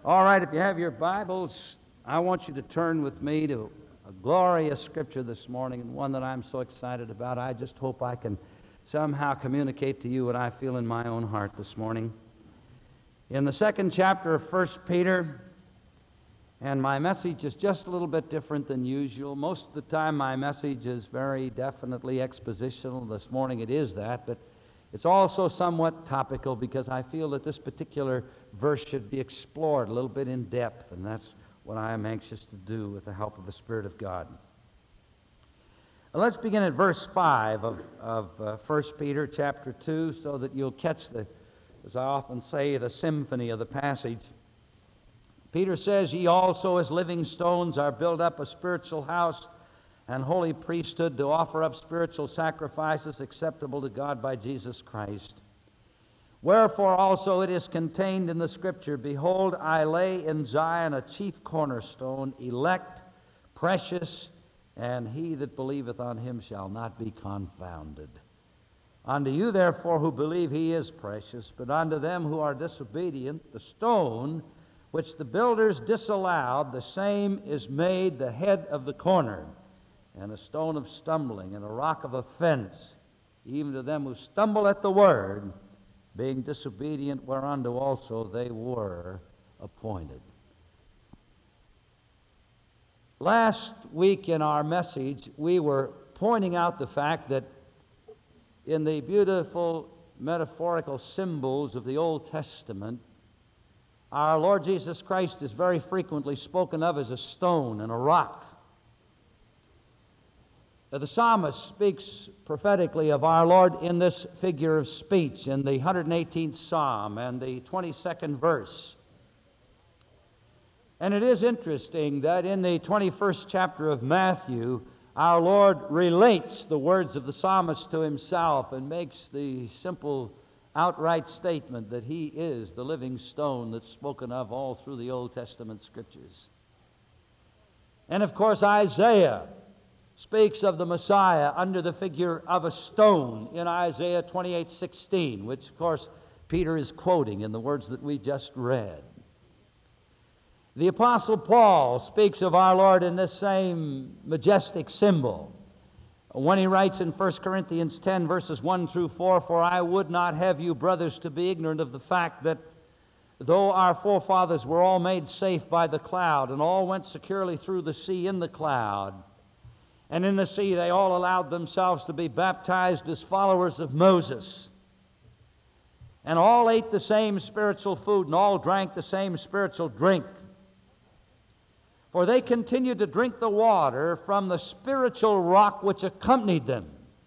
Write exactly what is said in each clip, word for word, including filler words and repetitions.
All right, if you have your Bibles, I want you to turn with me to a glorious scripture this morning, and one that I'm so excited about. I just hope I can somehow communicate to you what I feel in my own heart this morning. In the second chapter of First Peter, and my message is just a little bit different than usual. Most of the time my message is very definitely expositional. This morning it is that, but it's also somewhat topical because I feel that this particular verse should be explored a little bit in depth, and that's what I am anxious to do with the help of the Spirit of God. Now, let's begin at verse five of, of uh, First Peter chapter two, so that you'll catch the, as I often say, the symphony of the passage. Peter says, "Ye also as living stones are built up a spiritual house and holy priesthood to offer up spiritual sacrifices acceptable to God by Jesus Christ. Wherefore also it is contained in the Scripture, Behold, I lay in Zion a chief cornerstone, elect, precious, and he that believeth on him shall not be confounded. Unto you therefore who believe he is precious, but unto them who are disobedient, the stone which the builders disallowed, the same is made the head of the corner, and a stone of stumbling, and a rock of offense, even to them who stumble at the word, being disobedient, whereunto also they were appointed." Last week in our message, we were pointing out the fact that in the beautiful metaphorical symbols of the Old Testament, our Lord Jesus Christ is very frequently spoken of as a stone and a rock. The psalmist speaks prophetically of our Lord in this figure of speech in the one hundred eighteenth Psalm and the twenty-second verse. And it is interesting that in the twenty-first chapter of Matthew, our Lord relates the words of the psalmist to himself and makes the simple, outright statement that he is the living stone that's spoken of all through the Old Testament Scriptures. And of course, Isaiah speaks of the Messiah under the figure of a stone in Isaiah twenty-eight sixteen, which of course Peter is quoting in the words that we just read. The Apostle Paul speaks of our Lord in this same majestic symbol when he writes in First Corinthians ten verses one through four, "For I would not have you brothers to be ignorant of the fact that though our forefathers were all made safe by the cloud, and all went securely through the sea in the cloud, and in the sea they all allowed themselves to be baptized as followers of Moses. And all ate the same spiritual food, and all drank the same spiritual drink. For they continued to drink the water from the spiritual rock which accompanied them."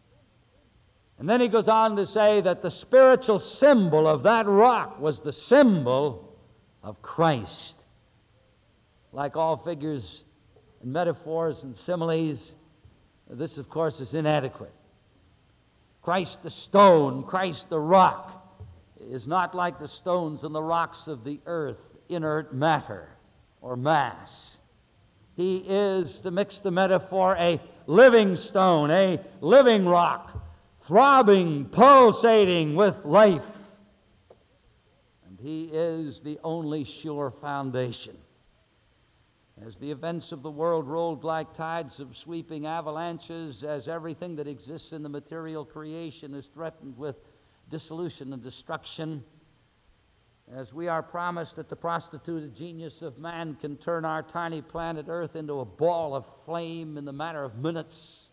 And then he goes on to say that the spiritual symbol of that rock was the symbol of Christ. Like all figures and metaphors and similes, this, of course, is inadequate. Christ the stone, Christ the rock, is not like the stones and the rocks of the earth, inert matter or mass. He is, to mix the metaphor, a living stone, a living rock, throbbing, pulsating with life. And he is the only sure foundation. As the events of the world rolled like tides of sweeping avalanches, as everything that exists in the material creation is threatened with dissolution and destruction, as we are promised that the prostituted genius of man can turn our tiny planet Earth into a ball of flame in the matter of minutes,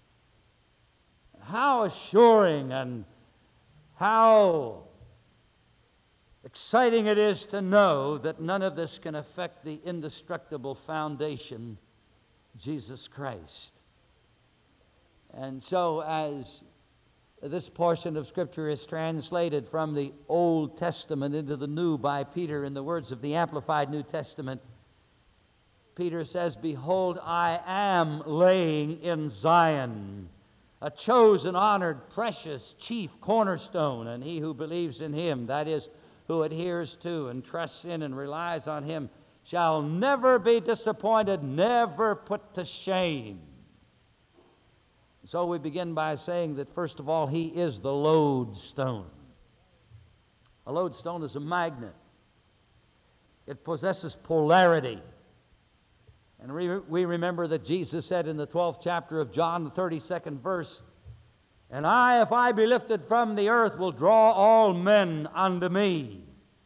how assuring and how exciting it is to know that none of this can affect the indestructible foundation, Jesus Christ. And so as this portion of Scripture is translated from the Old Testament into the New by Peter in the words of the Amplified New Testament, Peter says, "Behold, I am laying in Zion a chosen, honored, precious, chief cornerstone, and he who believes in him, that is, who adheres to and trusts in and relies on him, shall never be disappointed, never put to shame." So we begin by saying that, first of all, he is the lodestone. A lodestone is a magnet. It possesses polarity. And we, we remember that Jesus said in the twelfth chapter of John, the thirty-second verse, "And I, if I be lifted from the earth, will draw all men unto me."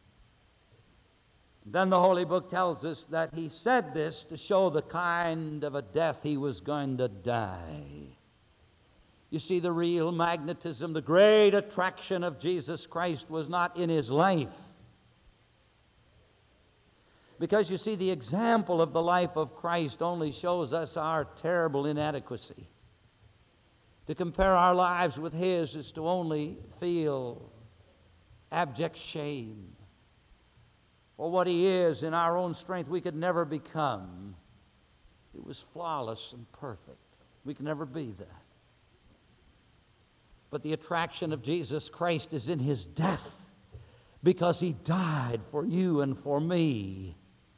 Then the Holy Book tells us that he said this to show the kind of a death he was going to die. You see, the real magnetism, the great attraction of Jesus Christ was not in his life. Because you see, the example of the life of Christ only shows us our terrible inadequacy. To compare our lives with his is to only feel abject shame. For what he is in our own strength we could never become. He was flawless and perfect. We can never be that. But the attraction of Jesus Christ is in his death, because he died for you and for me.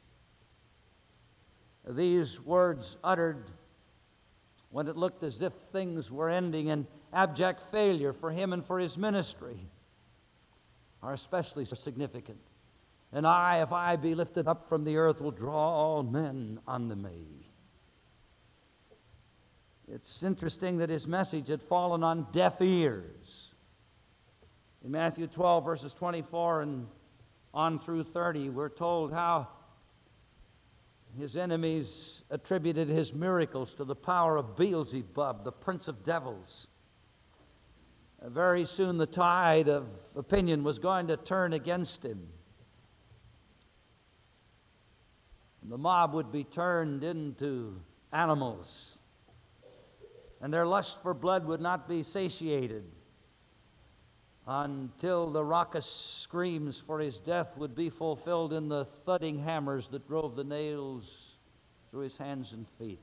These words uttered when it looked as if things were ending in abject failure for him and for his ministry are especially significant. "And I, if I be lifted up from the earth, will draw all men unto me." It's interesting that his message had fallen on deaf ears. In Matthew twelve, verses twenty-four and on through thirty, we're told how his enemies attributed his miracles to the power of Beelzebub, the prince of devils. Uh, very soon the tide of opinion was going to turn against him. And the mob would be turned into animals, and their lust for blood would not be satiated until the raucous screams for his death would be fulfilled in the thudding hammers that drove the nails through his hands and feet.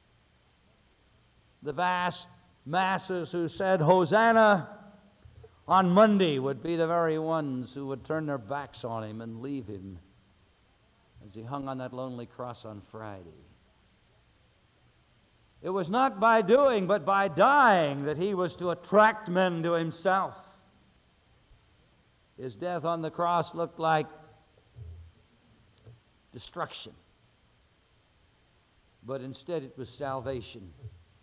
The vast masses who said, "Hosanna," on Monday would be the very ones who would turn their backs on him and leave him as he hung on that lonely cross on Friday. It was not by doing, but by dying that he was to attract men to himself. His death on the cross looked like destruction, but instead it was salvation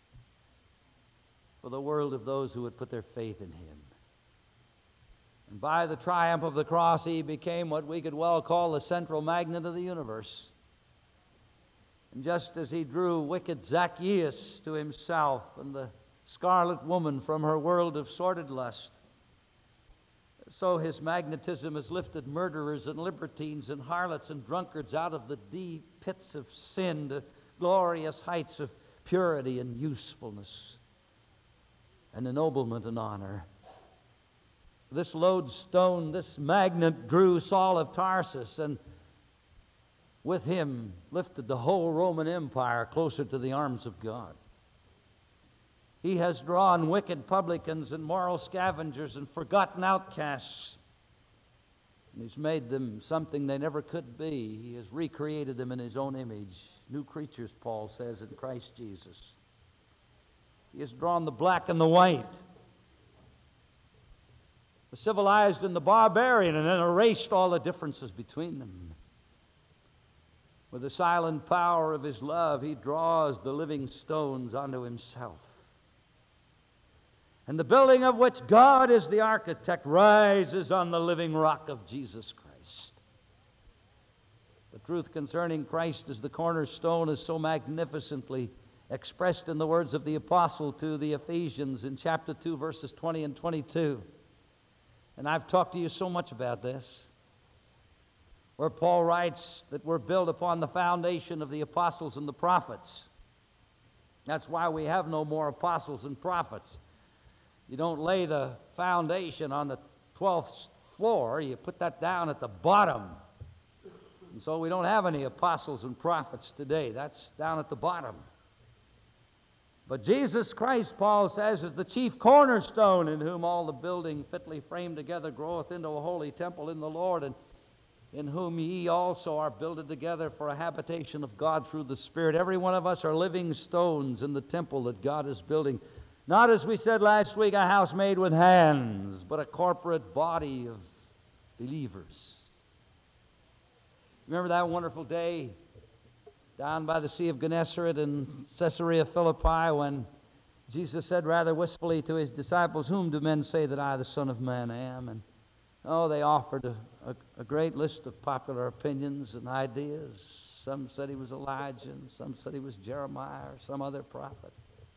for the world of those who would put their faith in him. And by the triumph of the cross, he became what we could well call the central magnet of the universe. And just as he drew wicked Zacchaeus to himself and the scarlet woman from her world of sordid lust, so his magnetism has lifted murderers and libertines and harlots and drunkards out of the deep pits of sin to glorious heights of purity and usefulness and ennoblement and honor. This lodestone, this magnet drew Saul of Tarsus, and with him lifted the whole Roman Empire closer to the arms of God. He has drawn wicked publicans and moral scavengers and forgotten outcasts, and he's made them something they never could be. He has recreated them in his own image. New creatures, Paul says, in Christ Jesus. He has drawn the black and the white, the civilized and the barbarian, and then erased all the differences between them. With the silent power of his love, he draws the living stones onto himself. And the building of which God is the architect rises on the living rock of Jesus Christ. The truth concerning Christ as the cornerstone is so magnificently expressed in the words of the apostle to the Ephesians in chapter two, verses twenty and twenty-two. And I've talked to you so much about this, where Paul writes that we're built upon the foundation of the apostles and the prophets. That's why we have no more apostles and prophets. You don't lay the foundation on the twelfth floor, you put that down at the bottom. And so we don't have any apostles and prophets today. That's down at the bottom. But Jesus Christ, Paul says, is the chief cornerstone, in whom all the building fitly framed together groweth into a holy temple in the Lord, and in whom ye also are builded together for a habitation of God through the Spirit. Every one of us are living stones in the temple that God is building. Not, as we said last week, a house made with hands, but a corporate body of believers. Remember that wonderful day down by the Sea of Gennesaret in Caesarea Philippi when Jesus said rather wistfully to his disciples, "Whom do men say that I, the Son of Man, am?" And oh, they offered a, a, a great list of popular opinions and ideas. Some said he was Elijah, and some said he was Jeremiah or some other prophet.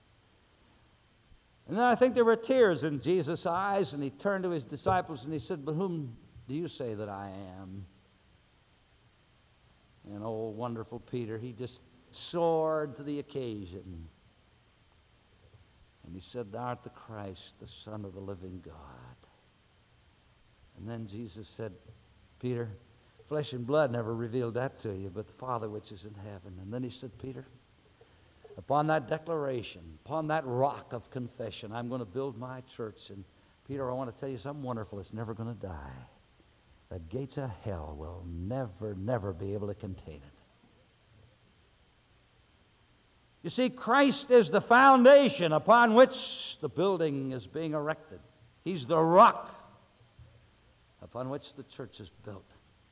And then I think there were tears in Jesus' eyes, and he turned to his disciples and he said, "But whom do you say that I am?" And old wonderful Peter, he just soared to the occasion. And he said, "Thou art the Christ, the Son of the living God." And then Jesus said, "Peter, flesh and blood never revealed that to you, but the Father which is in heaven." And then he said, "Peter, upon that declaration, upon that rock of confession, I'm going to build my church. And Peter, I want to tell you something wonderful. It's never going to die. The gates of hell will never, never be able to contain it." You see, Christ is the foundation upon which the building is being erected. He's the rock upon which the church is built.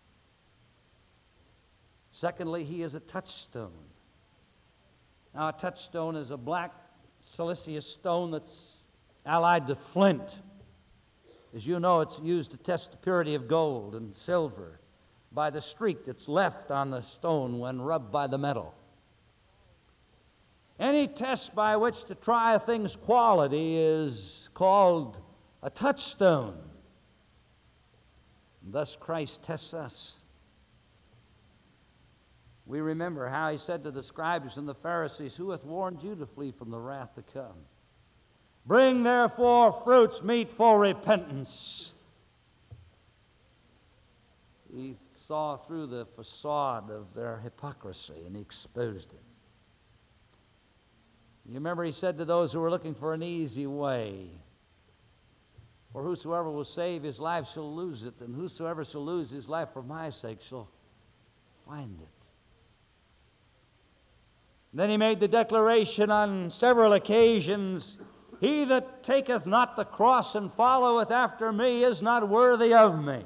Secondly, he is a touchstone. Now, a touchstone is a black siliceous stone that's allied to flint. As you know, it's used to test the purity of gold and silver by the streak that's left on the stone when rubbed by the metal. Any test by which to try a thing's quality is called a touchstone. And thus Christ tests us. We remember how he said to the scribes and the Pharisees, "Who hath warned you to flee from the wrath to come? Bring therefore fruits meet for repentance." He saw through the facade of their hypocrisy and he exposed it. You remember he said to those who were looking for an easy way, "For whosoever will save his life shall lose it, and whosoever shall lose his life for my sake shall find it." Then he made the declaration on several occasions, "He that taketh not the cross and followeth after me is not worthy of me."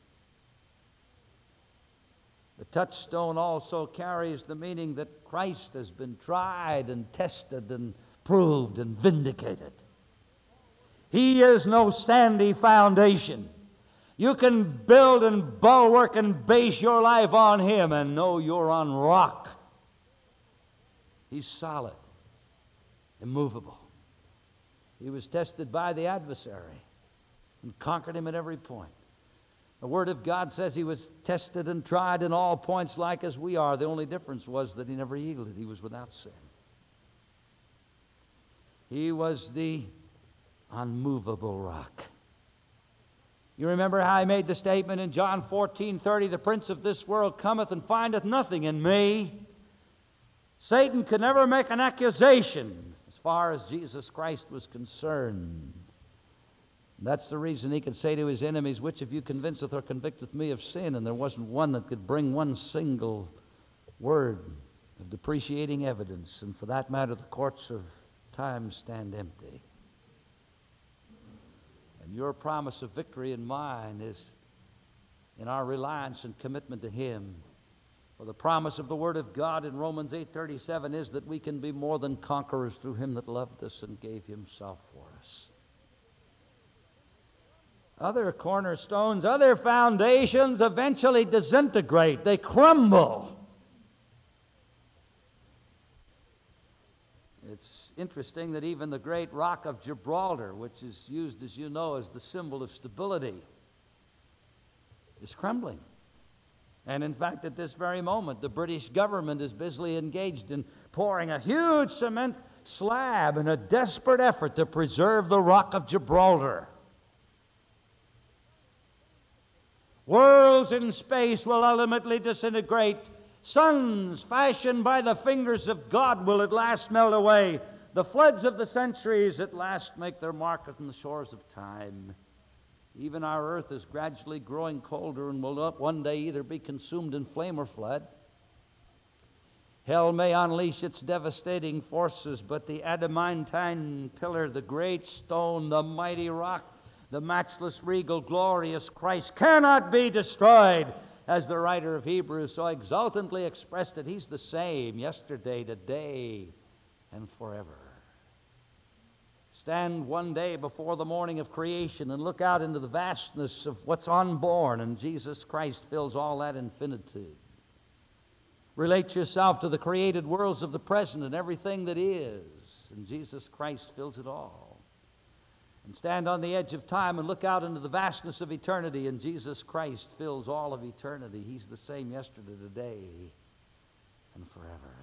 The touchstone also carries the meaning that Christ has been tried and tested and proved and vindicated. He is no sandy foundation. You can build and bulwark and base your life on him and know you're on rock. He's solid, immovable. He was tested by the adversary and conquered him at every point. The Word of God says he was tested and tried in all points like as we are. The only difference was that he never yielded. He was without sin. He was the unmovable rock. You remember how he made the statement in John fourteen thirty, "The prince of this world cometh and findeth nothing in me." Satan could never make an accusation as far as Jesus Christ was concerned. That's the reason he could say to his enemies, "Which of you convinceth or convicteth me of sin?" And there wasn't one that could bring one single word of depreciating evidence. And for that matter, the courts of time stand empty. And your promise of victory and mine is in our reliance and commitment to him. For the promise of the Word of God in Romans eight thirty-seven is that we can be more than conquerors through him that loved us and gave himself for us. Other cornerstones, other foundations eventually disintegrate. They crumble. It's interesting that even the great rock of Gibraltar, which is used, as you know, as the symbol of stability, is crumbling. And in fact, at this very moment, the British government is busily engaged in pouring a huge cement slab in a desperate effort to preserve the rock of Gibraltar. Worlds in space will ultimately disintegrate. Suns fashioned by the fingers of God will at last melt away. The floods of the centuries at last make their mark on the shores of time. Even our earth is gradually growing colder and will one day either be consumed in flame or flood. Hell may unleash its devastating forces, but the adamantine pillar, the great stone, the mighty rock, the matchless, regal, glorious Christ cannot be destroyed. as the writer of Hebrews so exultantly expressed it. He's the same yesterday, today, and forever. Stand one day before the morning of creation and look out into the vastness of what's unborn, and Jesus Christ fills all that infinitude. Relate yourself to the created worlds of the present and everything that is, and Jesus Christ fills it all. And stand on the edge of time and look out into the vastness of eternity, and Jesus Christ fills all of eternity. He's the same yesterday, today, and forever.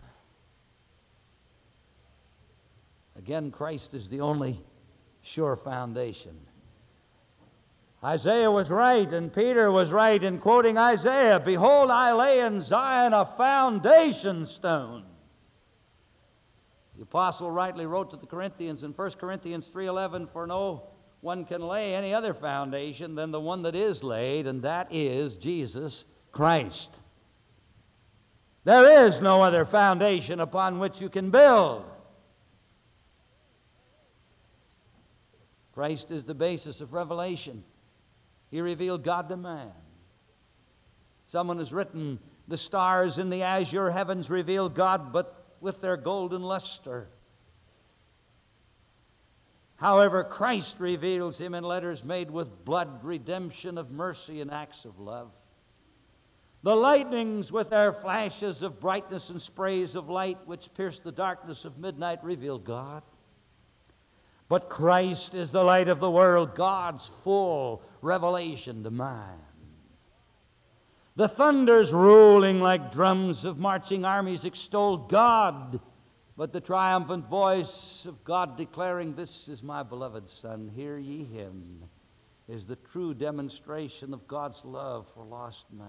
Again, Christ is the only sure foundation. Isaiah was right, and Peter was right in quoting Isaiah. Behold, I lay in Zion a foundation stone. The apostle rightly wrote to the Corinthians in First Corinthians three eleven, for no one can lay any other foundation than the one that is laid, and that is Jesus Christ. There is no other foundation upon which you can build. Christ is the basis of revelation. He revealed God to man. Someone has written, the stars in the azure heavens reveal God, but with their golden luster. However, Christ reveals Him in letters made with blood, redemption of mercy, and acts of love. The lightnings with their flashes of brightness and sprays of light which pierce the darkness of midnight reveal God. But Christ is the light of the world, God's full revelation to man. The thunders rolling like drums of marching armies extol God, but the triumphant voice of God declaring, "This is my beloved Son, hear ye Him," is the true demonstration of God's love for lost man.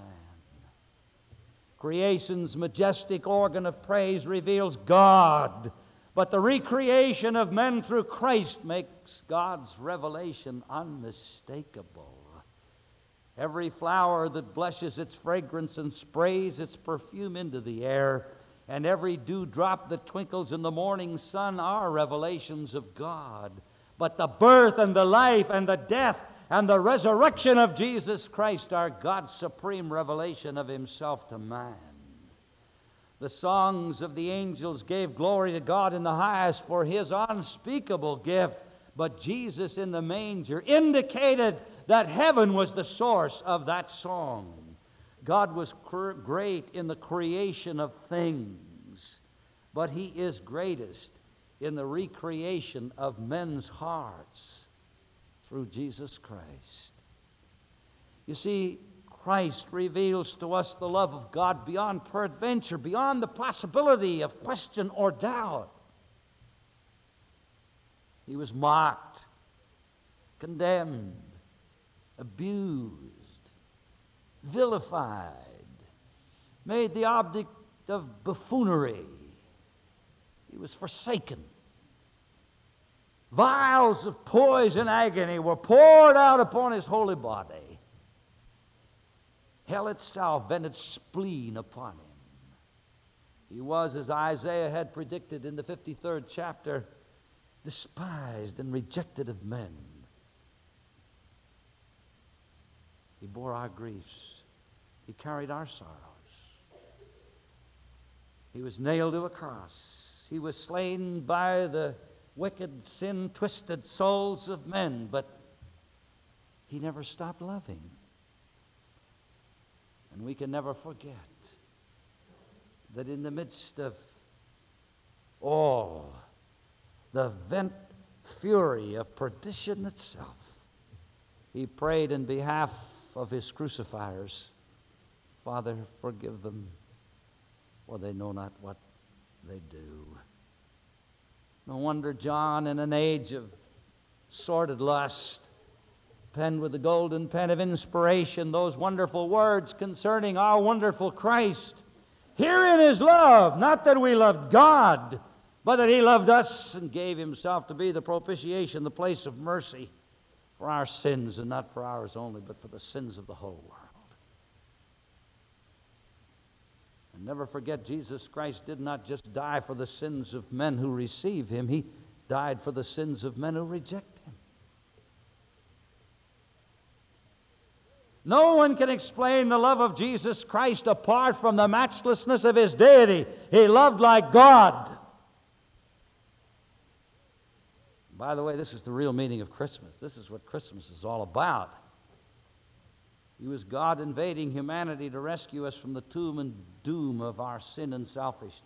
Creation's majestic organ of praise reveals God, but the recreation of men through Christ makes God's revelation unmistakable. Every flower that blushes its fragrance and sprays its perfume into the air, and every dewdrop that twinkles in the morning sun are revelations of God. But the birth and the life and the death and the resurrection of Jesus Christ are God's supreme revelation of Himself to man. The songs of the angels gave glory to God in the highest for His unspeakable gift, but Jesus in the manger indicated that heaven was the source of that song. God was cr- great in the creation of things, but He is greatest in the recreation of men's hearts through Jesus Christ. You see, Christ reveals to us the love of God beyond peradventure, beyond the possibility of question or doubt. He was mocked, condemned, abused, vilified, made the object of buffoonery. He was forsaken. Vials of poison agony were poured out upon His holy body. Hell itself bent its spleen upon Him. He was, as Isaiah had predicted in the fifty-third chapter, despised and rejected of men. He bore our griefs. He carried our sorrows. He was nailed to a cross. He was slain by the wicked, sin-twisted souls of men, but He never stopped loving. And we can never forget that in the midst of all the vent fury of perdition itself, He prayed in behalf of His crucifiers, "Father, forgive them, for they know not what they do." No wonder John, in an age of sordid lust, penned with the golden pen of inspiration those wonderful words concerning our wonderful Christ. Herein is love, not that we loved God, but that He loved us and gave Himself to be the propitiation, the place of mercy for our sins, and not for ours only, but for the sins of the whole world. And never forget, Jesus Christ did not just die for the sins of men who receive Him. He died for the sins of men who reject Him. No one can explain the love of Jesus Christ apart from the matchlessness of His deity. He loved like God. By the way, this is the real meaning of Christmas. This is what Christmas is all about. It was God invading humanity to rescue us from the tomb and doom of our sin and selfishness.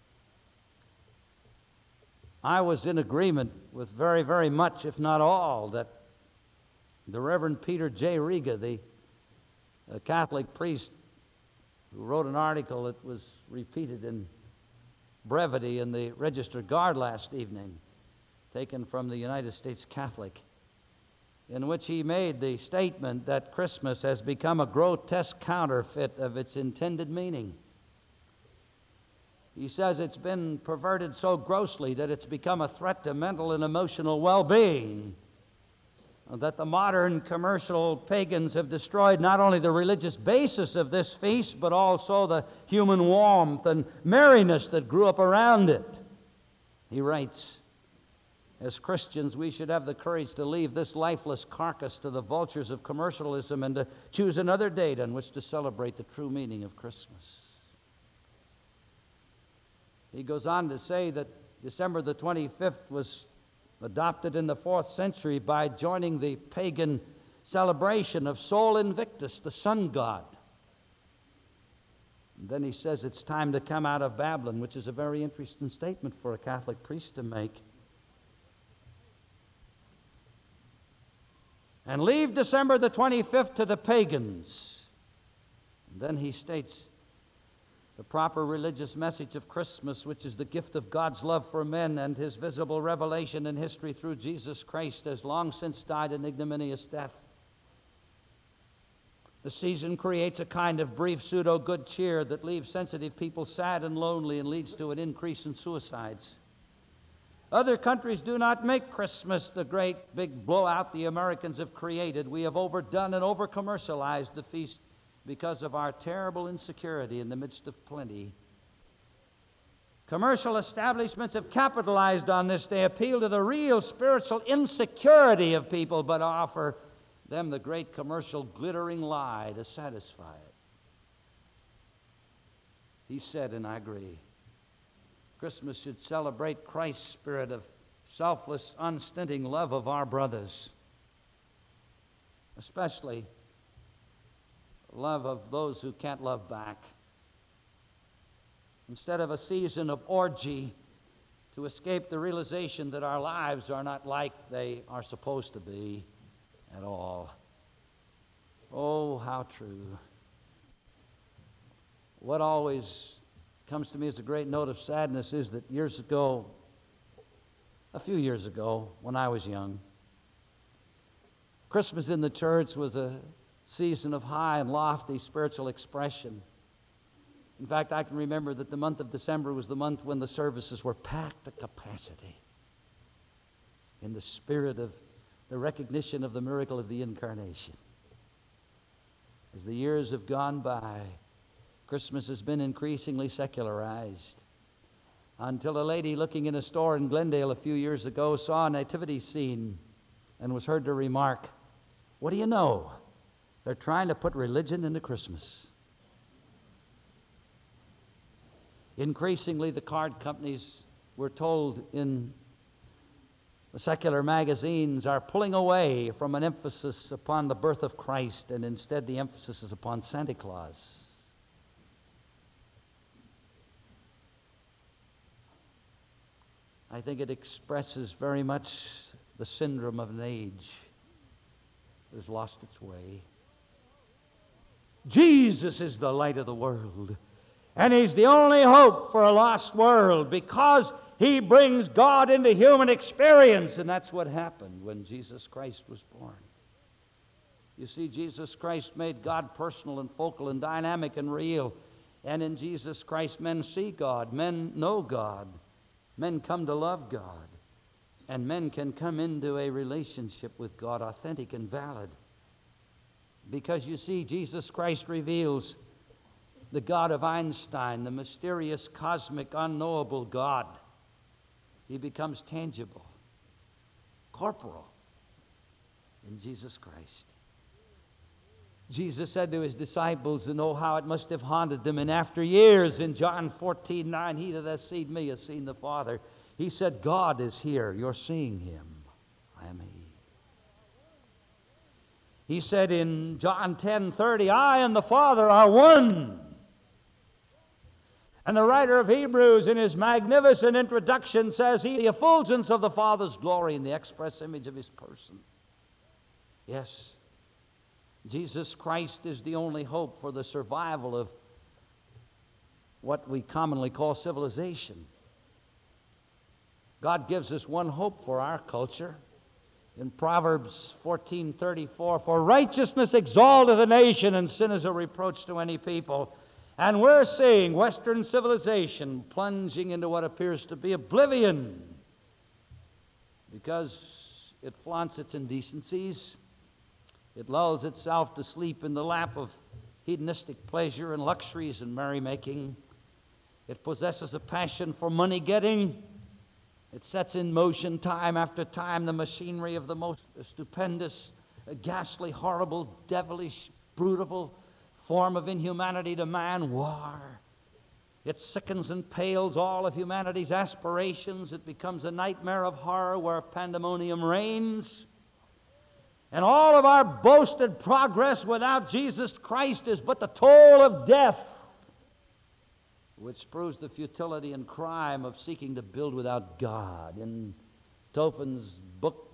I was in agreement with very, very much, if not all, that the Reverend Peter J. Riga, the a Catholic priest who wrote an article that was repeated in brevity in the Register Guard last evening, taken from the United States Catholic, in which he made the statement that Christmas has become a grotesque counterfeit of its intended meaning. He says it's been perverted so grossly that it's become a threat to mental and emotional well-being, that the modern commercial pagans have destroyed not only the religious basis of this feast, but also the human warmth and merriness that grew up around it. He writes, as Christians, we should have the courage to leave this lifeless carcass to the vultures of commercialism and to choose another date on which to celebrate the true meaning of Christmas. He goes on to say that December the twenty-fifth was adopted in the fourth century by joining the pagan celebration of Sol Invictus, the sun god. And then he says it's time to come out of Babylon, which is a very interesting statement for a Catholic priest to make. And leave December the twenty-fifth to the pagans. And then he states the proper religious message of Christmas, which is the gift of God's love for men and His visible revelation in history through Jesus Christ, has long since died an ignominious death. The season creates a kind of brief pseudo-good cheer that leaves sensitive people sad and lonely and leads to an increase in suicides. Other countries do not make Christmas the great big blowout the Americans have created. We have overdone and over-commercialized the feast because of our terrible insecurity in the midst of plenty. Commercial establishments have capitalized on this. They appeal to the real spiritual insecurity of people, but offer them the great commercial glittering lie to satisfy it. He said, and I agree, Christmas should celebrate Christ's spirit of selfless, unstinting love of our brothers, especially love of those who can't love back. Instead of a season of orgy to escape the realization that our lives are not like they are supposed to be at all. Oh, how true. What always comes to me as a great note of sadness is that years ago, a few years ago, when I was young, Christmas in the church was a season of high and lofty spiritual expression. In fact, I can remember that the month of December was the month when the services were packed to capacity in the spirit of the recognition of the miracle of the Incarnation. As the years have gone by, Christmas has been increasingly secularized, until a lady looking in a store in Glendale a few years ago saw a nativity scene and was heard to remark, "What do you know? They're trying to put religion into Christmas." Increasingly, the card companies, we're told in the secular magazines, are pulling away from an emphasis upon the birth of Christ, and instead the emphasis is upon Santa Claus. I think it expresses very much the syndrome of an age that has lost its way. Jesus is the light of the world, and He's the only hope for a lost world because He brings God into human experience, and that's what happened when Jesus Christ was born. You see, Jesus Christ made God personal and focal and dynamic and real, and in Jesus Christ men see God, men know God, men come to love God, and men can come into a relationship with God, authentic and valid. Because you see, Jesus Christ reveals the God of Einstein, the mysterious, cosmic, unknowable God. He becomes tangible, corporal in Jesus Christ. Jesus said to his disciples, and oh, how it must have haunted them in after years, in John fourteen nine, he that hath seen me has seen the Father. He said, God is here. You're seeing him. I am he. He said in John ten thirty, I and the Father are one. And the writer of Hebrews, in his magnificent introduction, says, he, the effulgence of the Father's glory and the express image of his person. Yes, Jesus Christ is the only hope for the survival of what we commonly call civilization. God gives us one hope for our culture. In Proverbs fourteen thirty-four, for righteousness exalteth a nation, and sin is a reproach to any people. And we're seeing Western civilization plunging into what appears to be oblivion because it flaunts its indecencies. It lulls itself to sleep in the lap of hedonistic pleasure and luxuries and merrymaking. It possesses a passion for money-getting. It sets in motion time after time the machinery of the most stupendous, ghastly, horrible, devilish, brutal form of inhumanity to man, war. It sickens and pales all of humanity's aspirations. It becomes a nightmare of horror where pandemonium reigns. And all of our boasted progress without Jesus Christ is but the toll of death, which proves the futility and crime of seeking to build without God. In Topin's book,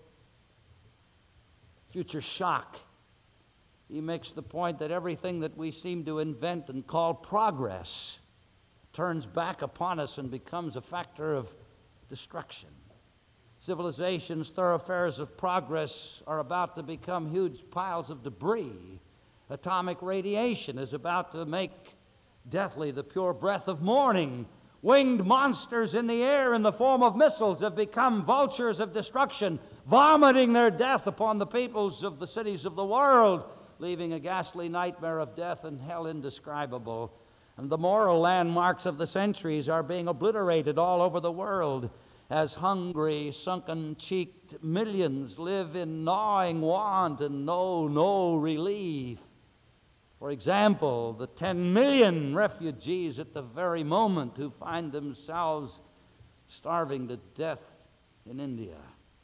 Future Shock, he makes the point that everything that we seem to invent and call progress turns back upon us and becomes a factor of destruction. Civilization's thoroughfares of progress are about to become huge piles of debris. Atomic radiation is about to make deathly the pure breath of morning. Winged monsters in the air in the form of missiles have become vultures of destruction, vomiting their death upon the peoples of the cities of the world, leaving a ghastly nightmare of death and hell indescribable. And the moral landmarks of the centuries are being obliterated all over the world as hungry, sunken-cheeked millions live in gnawing want and know no relief. For example, the ten million refugees at the very moment who find themselves starving to death in India.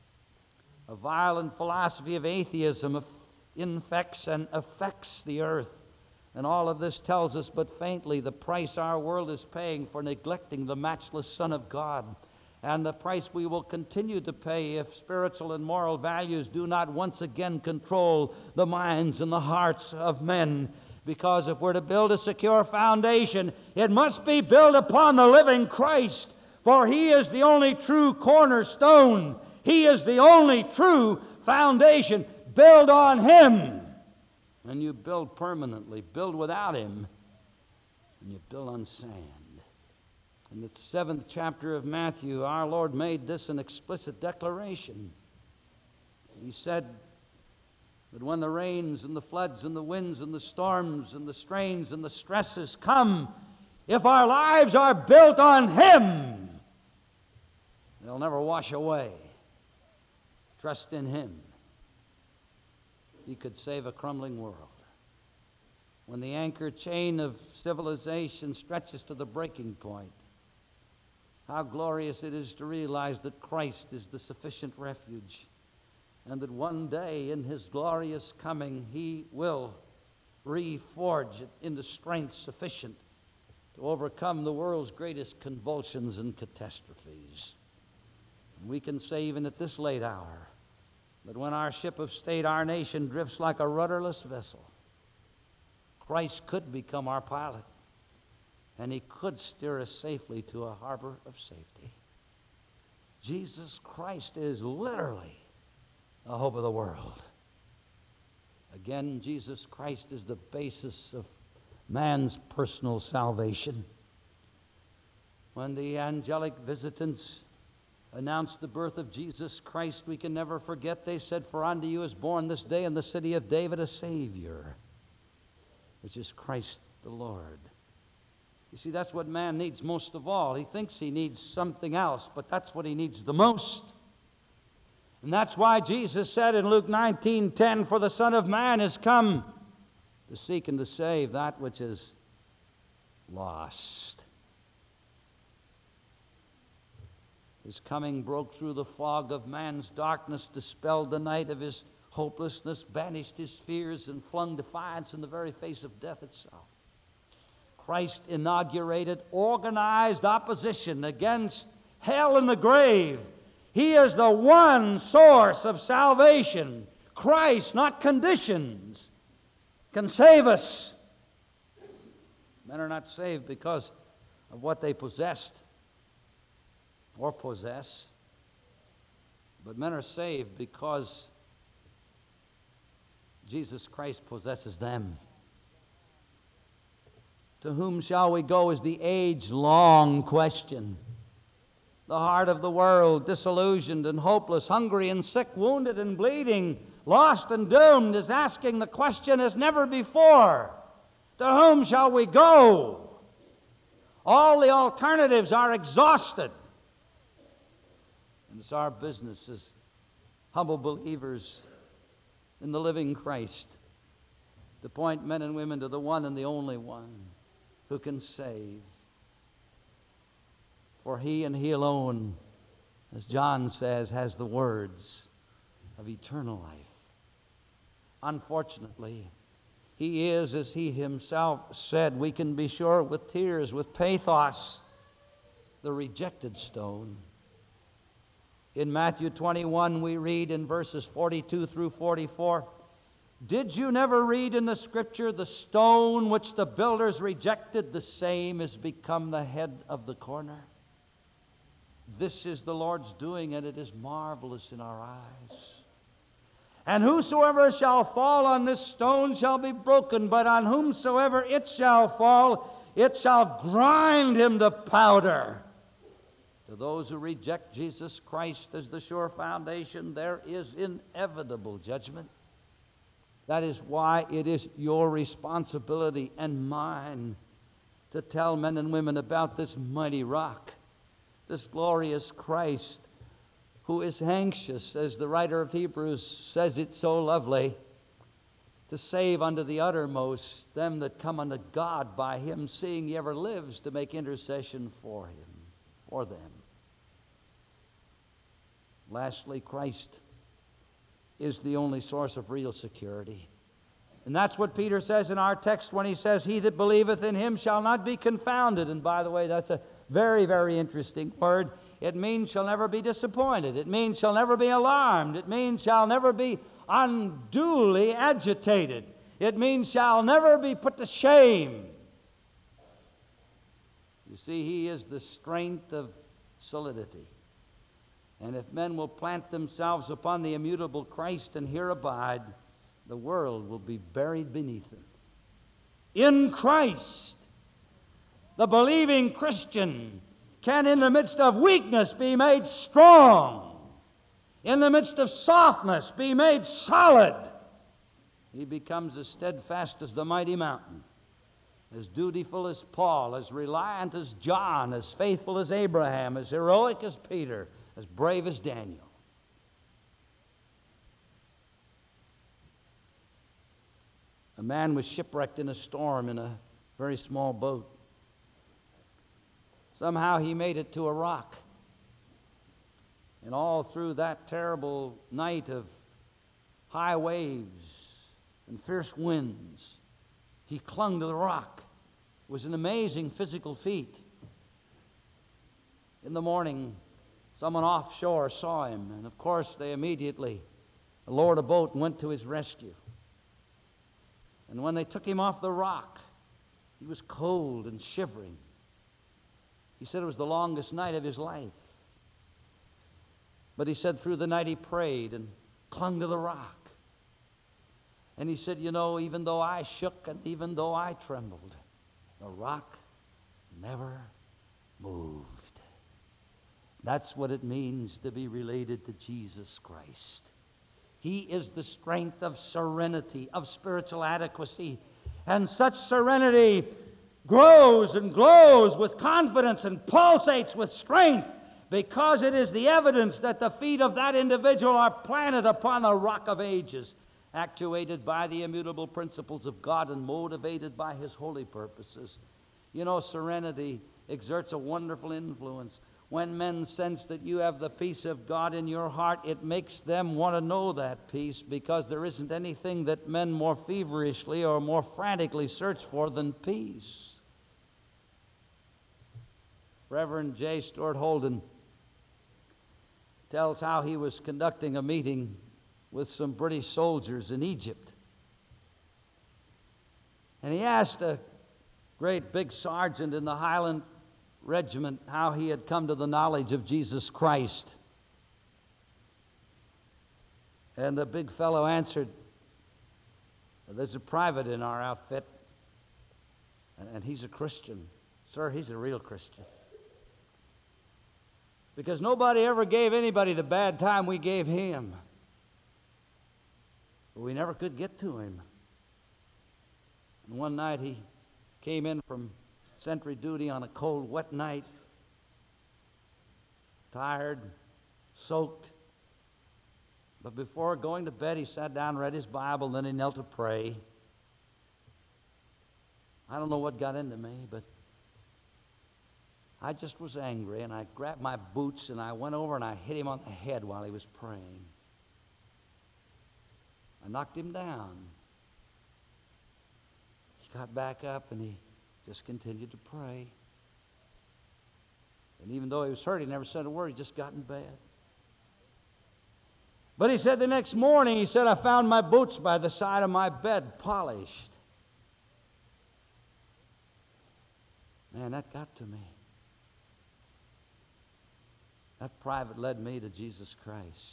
A violent philosophy of atheism infects and affects the earth. And all of this tells us but faintly the price our world is paying for neglecting the matchless Son of God, and the price we will continue to pay if spiritual and moral values do not once again control the minds and the hearts of men. Because if we're to build a secure foundation, it must be built upon the living Christ, for He is the only true cornerstone. He is the only true foundation. Build on Him, and you build permanently. Build without Him, and you build on sand. In the seventh chapter of Matthew, our Lord made this an explicit declaration. He said that when the rains and the floods and the winds and the storms and the strains and the stresses come, if our lives are built on Him, they'll never wash away. Trust in Him. He could save a crumbling world. When the anchor chain of civilization stretches to the breaking point, how glorious it is to realize that Christ is the sufficient refuge, and that one day in His glorious coming He will reforge it into strength sufficient to overcome the world's greatest convulsions and catastrophes. And we can say even at this late hour that when our ship of state, our nation, drifts like a rudderless vessel, Christ could become our pilot, and He could steer us safely to a harbor of safety. Jesus Christ is literally the hope of the world. Again, Jesus Christ is the basis of man's personal salvation. When the angelic visitants announced the birth of Jesus Christ, we can never forget, they said, for unto you is born this day in the city of David a Savior, which is Christ the Lord. You see, that's what man needs most of all. He thinks he needs something else, but that's what he needs the most. And that's why Jesus said in Luke nineteen ten, for the Son of Man is come to seek and to save that which is lost. His coming broke through the fog of man's darkness, dispelled the night of his hopelessness, banished his fears, and flung defiance in the very face of death itself. Christ inaugurated organized opposition against hell and the grave. He is the one source of salvation. Christ, not conditions, can save us. Men are not saved because of what they possessed or possess, but men are saved because Jesus Christ possesses them. To whom shall we go is the age-long question. The heart of the world, disillusioned and hopeless, hungry and sick, wounded and bleeding, lost and doomed, is asking the question as never before. To whom shall we go? All the alternatives are exhausted. And it's our business as humble believers in the living Christ to point men and women to the one and the only one who can save. For he and he alone, as John says, has the words of eternal life. Unfortunately, he is, as he himself said, we can be sure with tears, with pathos, the rejected stone. In Matthew twenty-one, we read in verses forty-two through forty-four, "Did you never read in the Scripture, the stone which the builders rejected, the same has become the head of the corner? This is the Lord's doing, and it is marvelous in our eyes. And whosoever shall fall on this stone shall be broken, but on whomsoever it shall fall, it shall grind him to powder." To those who reject Jesus Christ as the sure foundation, there is inevitable judgment. That is why it is your responsibility and mine to tell men and women about this mighty rock, this glorious Christ, who is anxious, as the writer of Hebrews says it so lovely, to save unto the uttermost them that come unto God by him, seeing he ever lives to make intercession for him, for them. Lastly, Christ is the only source of real security. And that's what Peter says in our text when he says, "He that believeth in him shall not be confounded." And by the way, that's a very, very interesting word. It means shall never be disappointed. It means shall never be alarmed. It means shall never be unduly agitated. It means shall never be put to shame. You see, he is the strength of solidity. And if men will plant themselves upon the immutable Christ and here abide, the world will be buried beneath him. In Christ, the believing Christian can, in the midst of weakness, be made strong. In the midst of softness, be made solid. He becomes as steadfast as the mighty mountain, as dutiful as Paul, as reliant as John, as faithful as Abraham, as heroic as Peter, as brave as Daniel. A man was shipwrecked in a storm in a very small boat. Somehow he made it to a rock. And all through that terrible night of high waves and fierce winds, he clung to the rock. It was an amazing physical feat. In the morning, someone offshore saw him, and of course they immediately lowered a boat and went to his rescue. And when they took him off the rock, he was cold and shivering. He said it was the longest night of his life. But he said through the night he prayed and clung to the rock. And he said, you know, even though I shook and even though I trembled, the rock never moved. That's what it means to be related to Jesus Christ. He is the strength of serenity, of spiritual adequacy. And such serenity grows and glows with confidence and pulsates with strength because it is the evidence that the feet of that individual are planted upon the rock of ages. actuated by the immutable principles of God and motivated by His holy purposes. You know, serenity exerts a wonderful influence. When men sense that you have the peace of God in your heart, it makes them want to know that peace, because there isn't anything that men more feverishly or more frantically search for than peace. Reverend J. Stuart Holden tells how he was conducting a meeting with some British soldiers in Egypt. And he asked a great big sergeant in the Highland Regiment how he had come to the knowledge of Jesus Christ. And the big fellow answered, "There's a private in our outfit, and he's a Christian. Sir, he's a real Christian. Because nobody ever gave anybody the bad time we gave him. But we never could get to him. And one night he came in from sentry duty on a cold, wet night, tired, soaked. But before going to bed, he sat down, read his Bible, and then he knelt to pray. I don't know what got into me, but I just was angry, and I grabbed my boots, and I went over and I hit him on the head while he was praying. I knocked him down. He got back up, and he just continued to pray. And even though he was hurt, he never said a word. He just got in bed. But he said the next morning, he said, I found my boots by the side of my bed, polished. Man, that got to me. That private led me to Jesus Christ.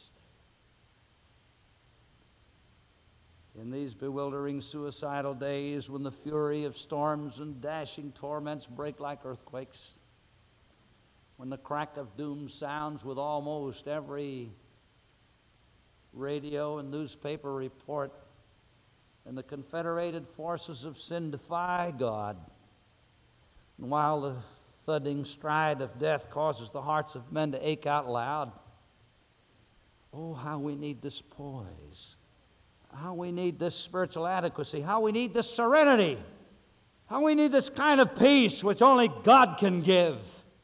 In these bewildering suicidal days, when the fury of storms and dashing torments break like earthquakes, when the crack of doom sounds with almost every radio and newspaper report, and the confederated forces of sin defy God, and while the thudding stride of death causes the hearts of men to ache out loud, oh, how we need this poise. How we need this spiritual adequacy. How we need this serenity. How we need this kind of peace which only God can give.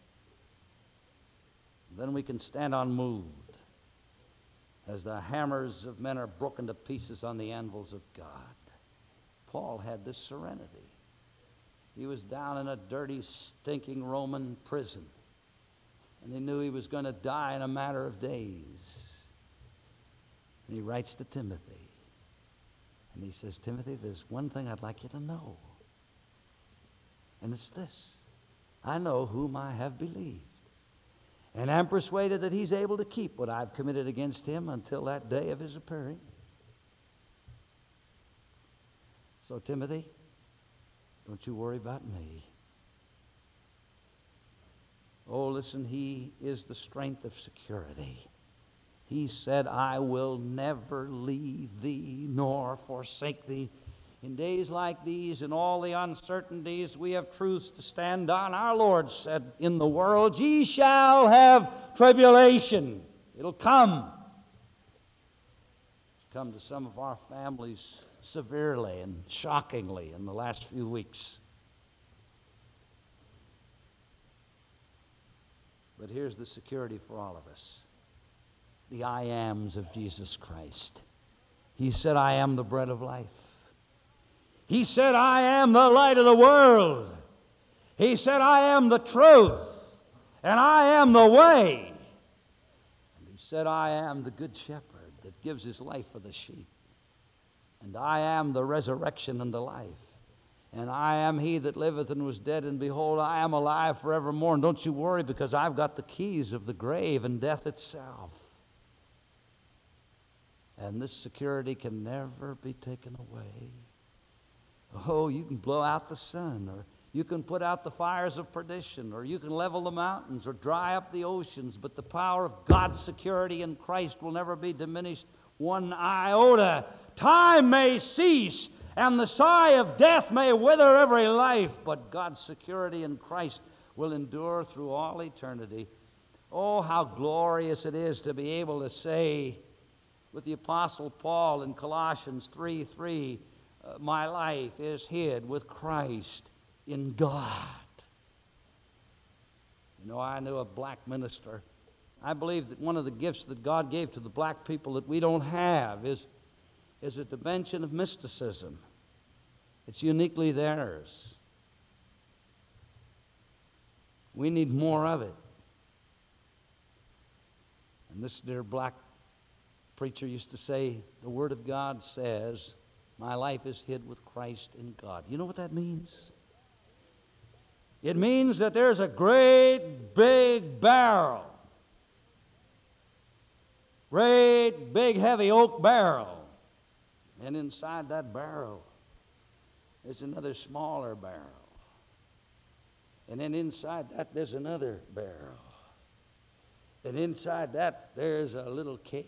Then we can stand unmoved as the hammers of men are broken to pieces on the anvils of God. Paul had this serenity. He was down in a dirty, stinking Roman prison, and he knew he was going to die in a matter of days. And he writes to Timothy. And he says, Timothy, there's one thing I'd like you to know. And it's this. I know whom I have believed. And I'm persuaded that he's able to keep what I've committed against him until that day of his appearing. So, Timothy, don't you worry about me. Oh, listen, he is the strength of security. He said, I will never leave thee nor forsake thee. In days like these, in all the uncertainties, we have truths to stand on. Our Lord said, in the world ye shall have tribulation. It'll come. It's come to some of our families severely and shockingly in the last few weeks. But here's the security for all of us. The I ams of Jesus Christ. He said, I am the bread of life. He said, I am the light of the world. He said, I am the truth, and I am the way. And he said, I am the good shepherd that gives his life for the sheep. And I am the resurrection and the life. And I am he that liveth and was dead, and behold, I am alive forevermore. And don't you worry, because I've got the keys of the grave and death itself. And this security can never be taken away. Oh, you can blow out the sun, or you can put out the fires of perdition, or you can level the mountains, or dry up the oceans, but the power of God's security in Christ will never be diminished one iota. Time may cease, and the sigh of death may wither every life, but God's security in Christ will endure through all eternity. Oh, how glorious it is to be able to say, with the Apostle Paul in Colossians three three, uh, my life is hid with Christ in God. You know, I knew a black minister. I believe that one of the gifts that God gave to the black people that we don't have is, is a dimension of mysticism. It's uniquely theirs. We need more of it. And this dear black preacher used to say, the Word of God says, my life is hid with Christ in God. You know what that means? It means that there's a great big barrel, great big heavy oak barrel, and inside that barrel there's another smaller barrel, and then inside that there's another barrel, and inside that there's a little keg.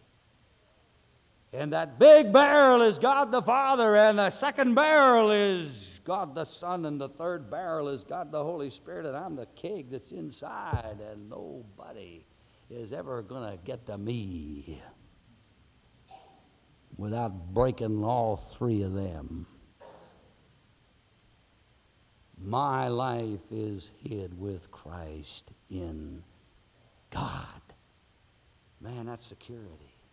And that big barrel is God the Father, and the second barrel is God the Son, and the third barrel is God the Holy Spirit, and I'm the keg that's inside, and nobody is ever going to get to me without breaking all three of them. My life is hid with Christ in God. Man, that's security.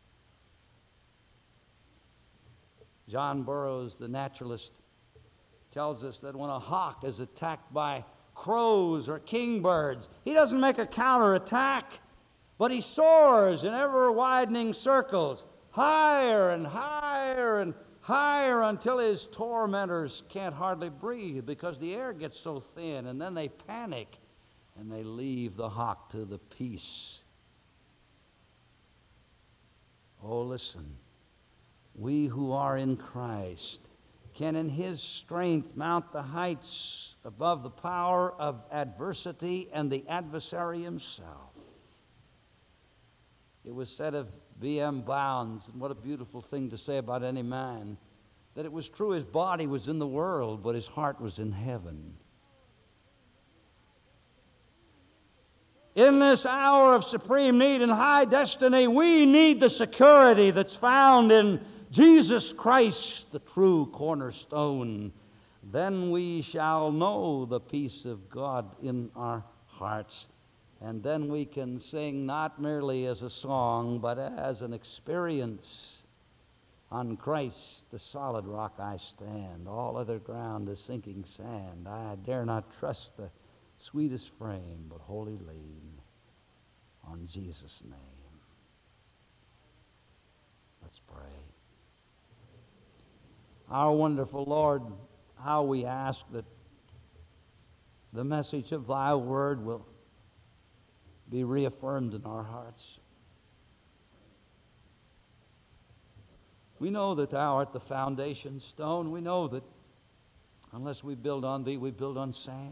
John Burroughs, the naturalist, tells us that when a hawk is attacked by crows or kingbirds, he doesn't make a counterattack, but he soars in ever-widening circles, higher and higher and higher until his tormentors can't hardly breathe because the air gets so thin, and then they panic and they leave the hawk to the peace. Oh, listen. We who are in Christ can in His strength mount the heights above the power of adversity and the adversary himself. It was said of V M Bounds, and what a beautiful thing to say about any man, that it was true his body was in the world, but his heart was in heaven. In this hour of supreme need and high destiny, we need the security that's found in Jesus Christ, the true cornerstone. Then we shall know the peace of God in our hearts. And then we can sing not merely as a song, but as an experience. On Christ, the solid rock I stand. All other ground is sinking sand. I dare not trust the sweetest frame, but wholly lean on Jesus' name. Let's pray. Our wonderful Lord, how we ask that the message of Thy Word will be reaffirmed in our hearts. We know that Thou art the foundation stone. We know that unless we build on Thee, we build on sand.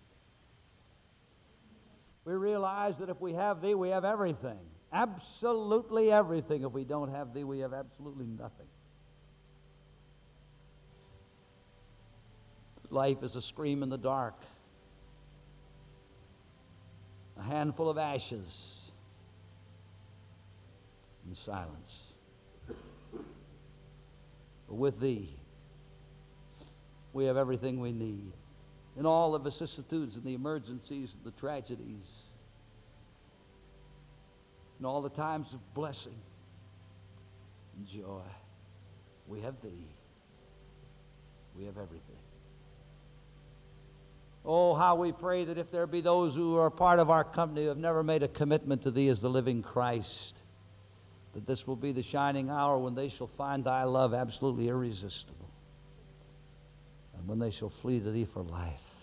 We realize that if we have Thee, we have everything. Absolutely everything. If we don't have Thee, we have absolutely nothing. Life is a scream in the dark, a handful of ashes, and silence. But with Thee, we have everything we need. In all the vicissitudes and the emergencies and the tragedies, in all the times of blessing and joy, we have Thee. We have everything. Oh, how we pray that if there be those who are part of our company who have never made a commitment to Thee as the living Christ, that this will be the shining hour when they shall find Thy love absolutely irresistible, and when they shall flee to Thee for life.